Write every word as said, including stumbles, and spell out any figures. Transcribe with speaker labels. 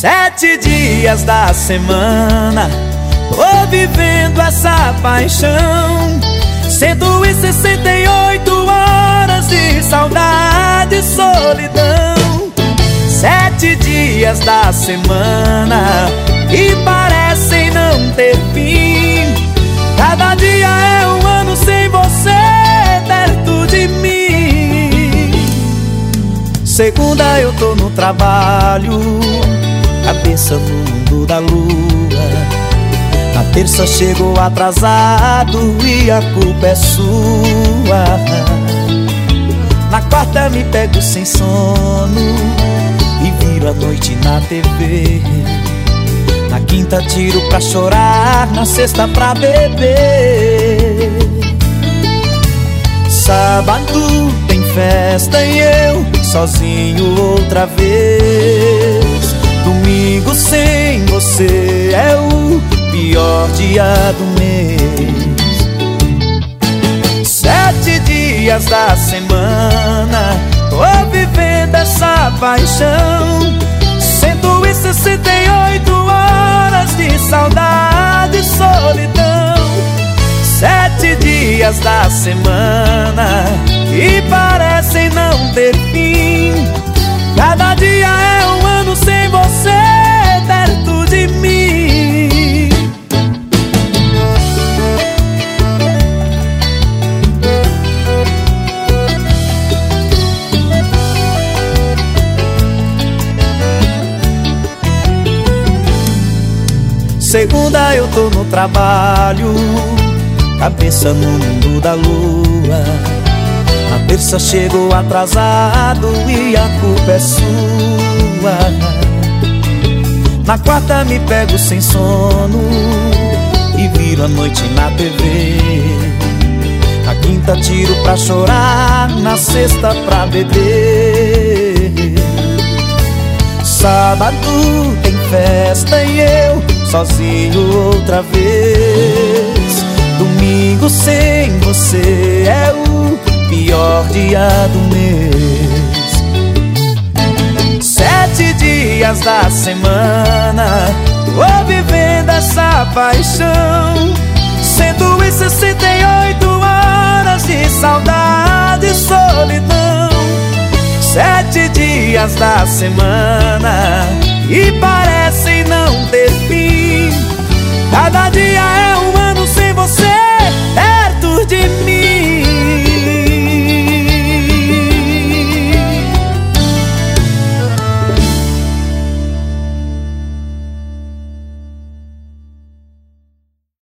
Speaker 1: Sete dias da semana tô vivendo essa paixão. Cento e sessenta e oito horas de saudade e solidão. Sete dias da semana que parecem não ter fim. Cada dia é um ano sem você perto de mim. Segunda eu tô no trabalho, cabeça no mundo da lua. Na terça chego atrasado e a culpa é sua. Na quarta me pego sem sono e viro a noite na T V. Na quinta tiro pra chorar, na sexta pra beber. Sábado tem festa e eu sozinho outra vez. Domingo sem você é o pior dia do mês. Sete dias da semana tô vivendo essa paixão. Cento e sessenta e oito horas de saudade e solidão. Sete dias da semana que parecem não ter fim. Cada dia é um ano sem você perto de mim. Segunda eu tô no trabalho, cabeça no mundo da lua. Na terça chego atrasado e a culpa é sua. Na quarta me pego sem sono e viro a noite na T V. Na quinta tiro pra chorar, na sexta pra beber. Sábado tem festa e eu sozinho outra vez. Domingo sem você é o pior dia do mês. Sete dias da semana tô vivendo essa paixão. Cento e sessenta e oito horas de saudade e solidão. Sete dias da semana e parecem não ter fim. Cada